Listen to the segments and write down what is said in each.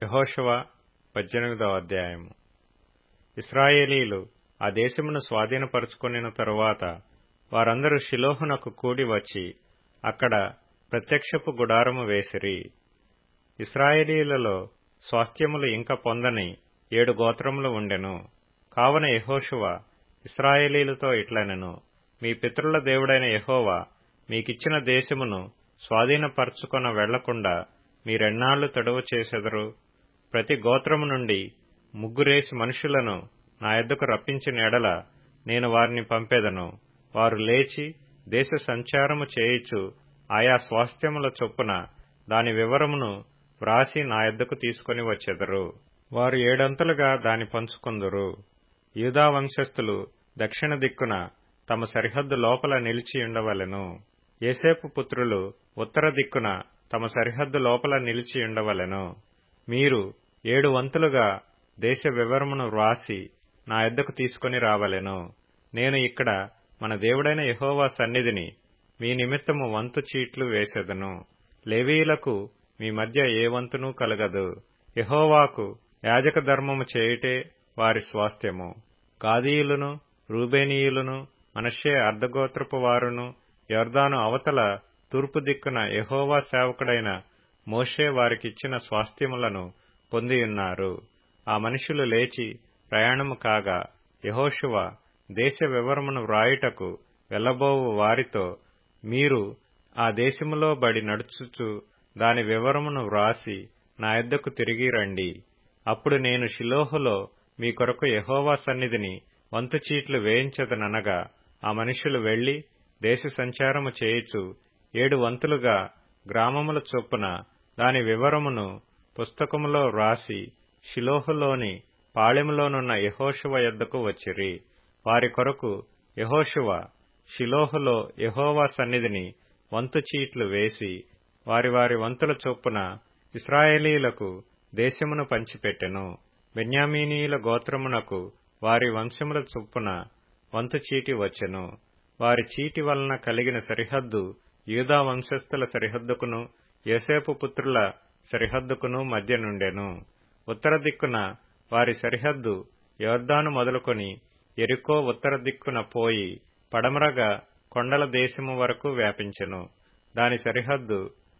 యెహోషువ 18వ అధ్యాయము. ఇశ్రాయేలీయులు ఆ దేశమును స్వాధీనపరచుకొనిన తరువాత వారందరూ షిలోహునకు కూడి వచ్చి అక్కడ ప్రత్యక్షపు గుడారము వేసిరి. ఇశ్రాయేలీయులలో స్వాస్థ్యములు ఇంక పొందని 7 గోత్రములు ఉండెను. కావున యెహోషువ ఇశ్రాయేలీయులతో ఇట్లనెను, మీ పితరుల దేవుడైన యెహోవా మీకిచ్చిన దేశమును స్వాధీనపరచుకొన వెళ్లకుండా మీరెన్నాళ్లు తడువు చేసెదరు? ప్రతి గోత్రము నుండి 3 మనుషులను నా యొద్దకు రప్పించిన ఎడల నేను వారిని పంపెదను. వారు లేచి దేశ సంచారము చేయుచు ఆయా స్వాస్థ్యముల చొప్పున దాని వివరమును వ్రాసి నా యొద్దకు తీసుకొని వచ్చెదరు. వారు 7 అంతలుగా దాని పంచుకొందురు. యూదా వంశస్థులు దక్షిణ దిక్కున తమ సరిహద్దు లోపల నిలిచియుండవలెను. యోసేపు పుత్రులు ఉత్తర దిక్కున తమ సరిహద్దు లోపల నిలిచియుండవలెను. మీరు 7 వంతులుగా దేశ వివరమును వ్రాసి నా యొద్దకు తీసుకొని రావలెను. నేను ఇక్కడ మన దేవుడైన యెహోవా సన్నిధిని మీ నిమిత్తము వంతు చీట్లు వేసెదను. లేవీయులకు మీ మధ్య ఏ వంతునూ కలగదు. యెహోవాకు యాజక ధర్మము చేయుటే వారి స్వాస్థ్యము. గాదీయులను, రూబేనీయులను, మనష్షే అర్ధగోత్రపు వారును యొర్దాను అవతల తూర్పు దిక్కున యెహోవా సేవకుడైన మోషే వారికిచ్చిన స్వాస్థ్యములను పొందియున్నారు. ఆ మనుషులు లేచి ప్రయాణము కాగా యెహోషువ దేశ వివరమును వ్రాయుటకు వెళ్లబోవు వారితో, మీరు ఆ దేశములో బడి నడుచుచు దాని వివరమును వ్రాసి నా యొద్దకు తిరిగి రండి. అప్పుడు నేను షిలోహులో మీ కొరకు యెహోవా సన్నిధిని వంతు చీట్లు వేయించదననగా ఆ మనుషులు వెళ్లి దేశ సంచారము చేయుచు 7 వంతులుగా గ్రామముల చొప్పున దాని వివరమును పుస్తకములో వ్రాసి షిలోహులోని పాళెములోనున్న యెహోషువ యొద్దకు వచ్చిరి. వారి కొరకు యెహోషువ షిలోహులో యెహోవా సన్నిధిని వంతు చీట్లు వేసి వారి వారి వంతుల చొప్పున ఇశ్రాయేలీయులకు దేశమును పంచిపెట్టెను. బెన్యామీనీయుల గోత్రమునకు వారి వంశముల చొప్పున వంతు చీటి వచ్చెను. వారి చీటి వలన కలిగిన సరిహద్దు యూదా వంశస్థుల సరిహద్దుకును యోసేపు పుత్రుల సరిహద్దుకును మధ్య నుండెను. ఉత్తర దిక్కున వారి సరిహద్దు యొర్దాను మొదలుకొని యెరికో ఉత్తర దిక్కున పోయి పడమరగా కొండల దేశము వరకు వ్యాపించెను. దాని సరిహద్దు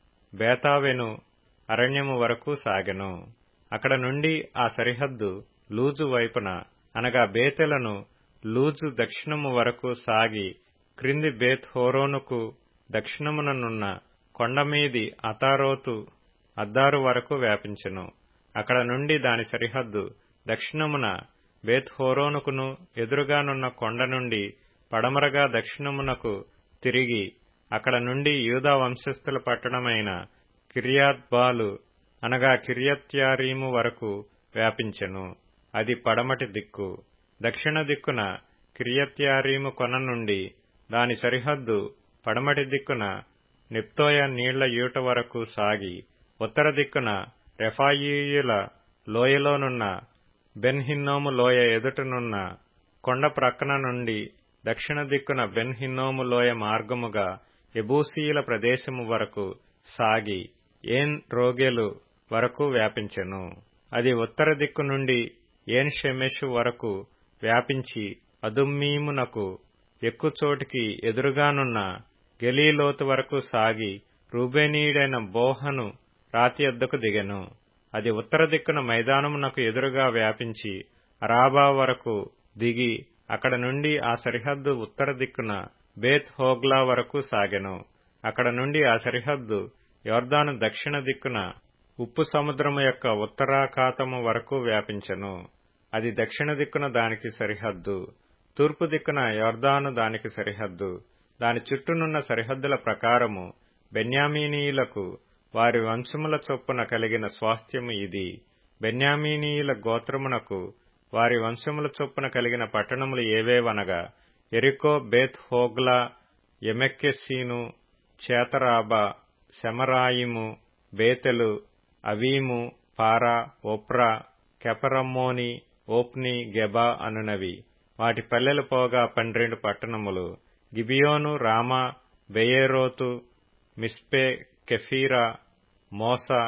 బేతావెను అరణ్యము వరకు సాగెను. అక్కడ నుండి ఆ సరిహద్దు లూజు వైపున అనగా బేతెలను లూజు దక్షిణము వరకు సాగి క్రింది బేత్ హోరోనుకు దక్షిణముననున్న కొండమీది అతారోతు అద్దారు వరకు వ్యాపించెను. అక్కడ నుండి దాని సరిహద్దు దక్షిణమున బేత్ హోరోనుకును ఎదురుగానున్న కొండ నుండి పడమరగా దక్షిణమునకు తిరిగి అక్కడ నుండి యూదా వంశస్థుల పట్టణమైన కిర్యాత్ బాలు అనగా కిర్యత్యారీము వరకు వ్యాపించెను. అది పడమటి దిక్కు. దక్షిణ దిక్కున కిర్యత్యారీము కొన నుండి దాని సరిహద్దు పడమటి దిక్కున నెప్తోయ నీళ్ల యూట వరకు సాగి ఉత్తర దిక్కున రెఫాయీయుల లోయలోనున్న బెన్ హిన్నోము లోయ ఎదుటనున్న కొండ ప్రక్కన నుండి దక్షిణ దిక్కున బెన్ హిన్నోము లోయ మార్గముగా యెబూసీయుల ప్రదేశము వరకు సాగి ఏన్ రోగెలు వరకు వ్యాపించెను. అది ఉత్తర దిక్కు నుండి ఏన్ షెమెషు వరకు వ్యాపించి అదుమ్మీమునకు ఎక్కుచోటికి ఎదురుగానున్న గెలీలోతు వరకు సాగి రూబేనీయుడైన బోహను రాతి యొద్దకు దిగెను. అది ఉత్తర దిక్కున మైదానమునకు ఎదురుగా వ్యాపించి అరాబా వరకు దిగి అక్కడ నుండి ఆ సరిహద్దు ఉత్తర దిక్కున బేత్ హోగ్లా వరకు సాగెను. అక్కడ నుండి ఆ సరిహద్దు యొర్దాను దక్షిణ దిక్కున ఉప్పు సముద్రము యొక్క ఉత్తరాఖాతము వరకు వ్యాపించెను. అది దక్షిణ దిక్కున దానికి సరిహద్దు. తూర్పు దిక్కున యొర్దాను దానికి సరిహద్దు. దాని చుట్టూనున్న సరిహద్దుల ప్రకారము బెన్యామీనీయులకు వారి వంశముల చొప్పున కలిగిన స్వాస్థ్యము ఇది. బెన్యామీనీయుల గోత్రమునకు వారి వంశముల చొప్పున కలిగిన పట్టణములు ఏవేవనగా యెరికో, బేత్ హోగ్లా, యెమెక్కెసీను, చేతరాబా, సెమరాయిము, బేతెలు, అవీము, పారా, ఒప్రా, కెపరమ్మోని, ఓప్ని, గెబా అనునవి. వాటి పల్లెలు పోగా 12 పట్టణములు. గిబియోను, రామా, బెయేరోతు, మిస్పే, కెఫీరా, మోసా,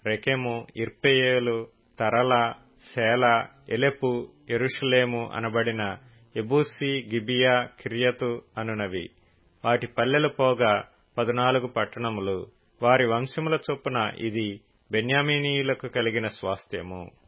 రెకెము, ఇర్పెయేలు, తరల, సేల, ఎలెపు, యెరూషలేము అనబడిన యెబూసి, గిబియా, కిర్యతు అనునవి. వాటి పల్లెలు పోగా 14 పట్టణములు. వారి వంశముల చొప్పున ఇది బెన్యామీనీయులకు కలిగిన స్వాస్థ్యము.